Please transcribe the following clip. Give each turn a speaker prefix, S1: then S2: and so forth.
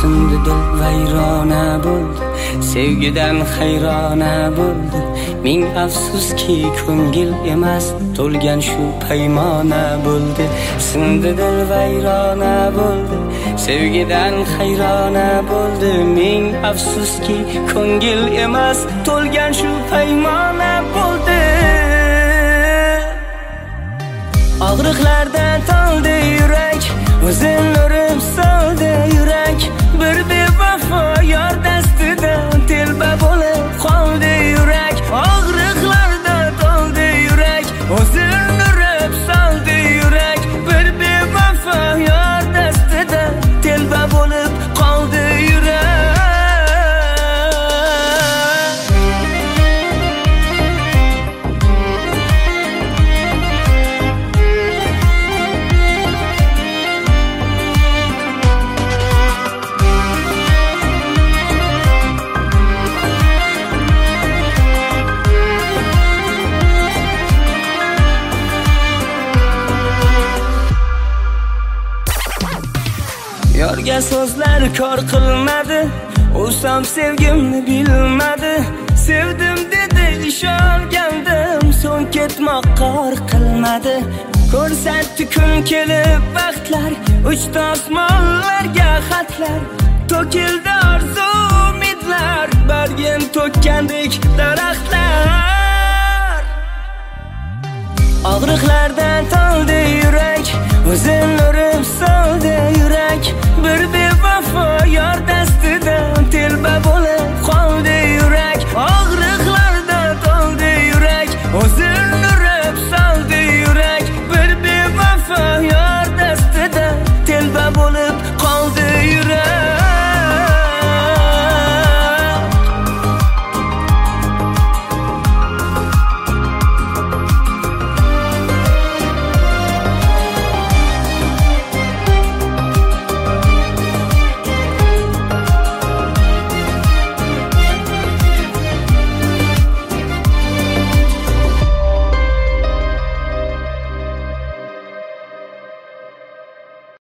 S1: sindi dil vayrona bo'ldi, sevgidan hayrona bo'ldi. Ming afsuski ko'ngil emas, to'lgan shu paymona bo'ldi. Sindi dil vayrona bo'ldi, sevgidan hayrona bo'ldi. Ming afsuski ko'ngil emas, to'lgan shu paymona bo'ldi. Og'riqlardan toldi yurak, o'zin urib soldi yurak. Bir bevafo yor dastida telba bo'lib qoldi yurak. Og'riqlardan toldi yurak, o'zin urib soldi yurak. Bir bevafo yor dastida telba bo'lib qoldi yurak. Yorga so'zlar kor qilmadi, o'sam sevgimni bilmadi. Sevdim dedi ishongandim, so'ng ketmoqqa or qilmadi. Ko'rsatdi kun kelib vaqtlar, uchta osmonlarga xatlar. To'kildi orzu umidlar, bargin to'kkandek daraxtlar. Og'riqlardan toldi yurak, o'zin urib soldi yurak. Bir bevafo yordan